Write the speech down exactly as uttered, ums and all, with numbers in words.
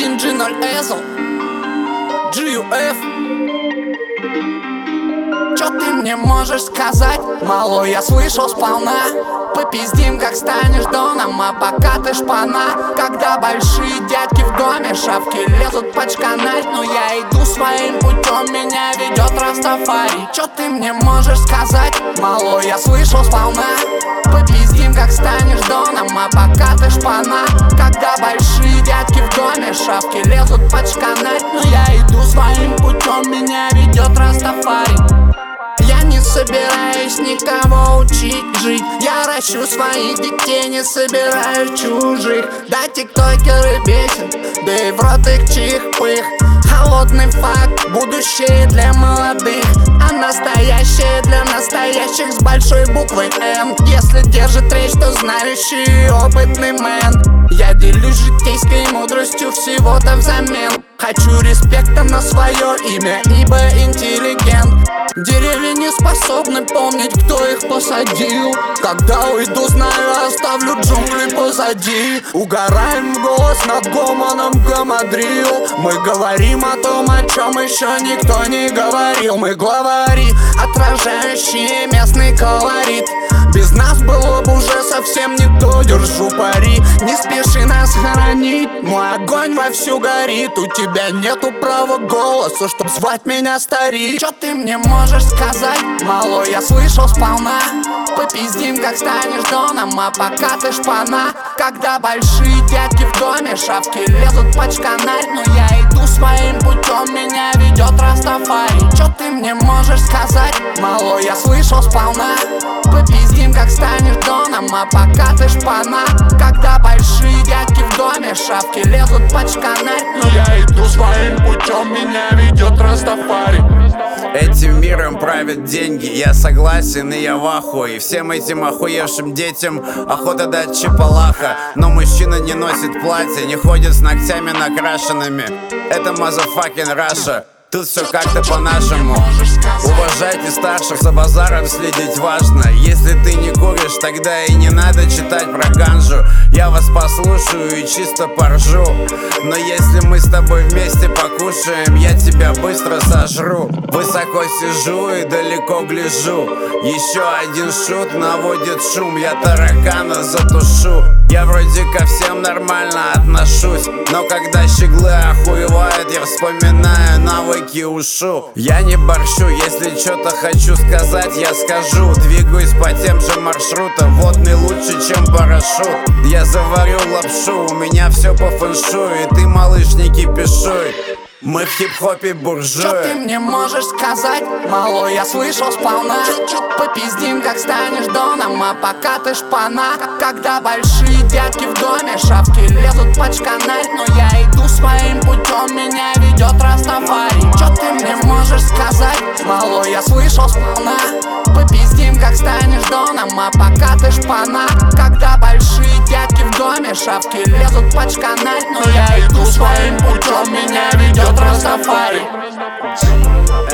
один джи ноль эзл джи ю эф. Чё ты мне можешь сказать? Малой, я слышал сполна. Попиздим, как станешь доном, а пока ты шпана. Когда большие дядьки в доме, шавки лезут почканать, но я иду своим путем, меня ведет Растафари. Чё ты мне можешь сказать? Малой, я слышал сполна. Попиздим, как станешь доном, а пока ты шпана. Когда большие дядьки в доме, шавки лезут почканать, но я иду своим путем, меня ведет Растафари. Я не собираюсь никого учить жить, я ращу своих детей, не собираю чужих. Да, тиктокеры бесят, да и в рот их чих-пых. Холодный факт, будущее для молодых, а настоящее для настоящих с большой буквы Н. Если держит речь, то знающий и опытный мэн. Я делюсь житейской мудростью всего-то взамен. Хочу респекта на свое имя, ибо интеллигент. Деревья не способны помнить, кто их посадил. Когда уйду, знаю, оставлю джунгли позади. Угораем в голос над гомоном гамадрил. Мы говорим о том, о чем еще никто не говорил. Мы главари, отражающие местный колорит. Без нас было бы уже совсем не то, держу пари. Не спеши нас хоронить, мой огонь вовсю горит. У тебя нету права голоса, чтоб звать меня старик. Чё ты мне можешь сказать? Малой, я слышал сполна. Попиздим, как станешь доном, а пока ты шпана. Когда большие дядьки в доме, шавки лезут почканать, но я иду своим путем, меня ведет Растафари. Чё ты мне можешь сказать? Малой, я слышал сполна. Попиздим, как станешь доном, а пока ты шпана. Когда большие дядьки в доме, шавки лезут почканать, но я иду своим путем, меня ведет Растафари. Этим миром правят деньги, я согласен и я в ахуе. Всем этим охуевшим детям охота дать чепалаха. Но мужчина не носит платья, не ходит с ногтями накрашенными. Это motherfucking Russia. Тут все как-то по-нашему. Уважайте старших, за базаром следить важно. Если ты не куришь, тогда и не надо читать про ганжу. Я вас послушаю и чисто поржу. Но если мы с тобой вместе покушаем, я тебя быстро сожру. Высоко сижу и далеко гляжу. Еще один шут наводит шум, я таракана затушу. Я вроде ко всем нормально отношусь, но когда щеглы охуевают, я вспоминаю навыки ушу. Я не борщу, если что-то хочу сказать, я скажу. Двигаюсь по тем же маршрутам, водный лучше, чем парашют. Я заварю лапшу, у меня все по фэншую, и ты, малыш, не кипишуй. Мы в хип-хопе буржуи. Чё ты мне можешь сказать? Малой, я слышал сполна. Попиздим, как станешь доном, а пока ты шпана. Когда большие дядьки в доме, шавки лезут почканать, но я иду своим путем, меня ведет Растафари. Чё ты мне можешь сказать? Малой, я слышал сполна. Попиздим, как станешь доном, а пока ты шпана. Когда большие дядьки в доме, шавки лезут почканать, но я иду своим путем, меня ведет Растафари.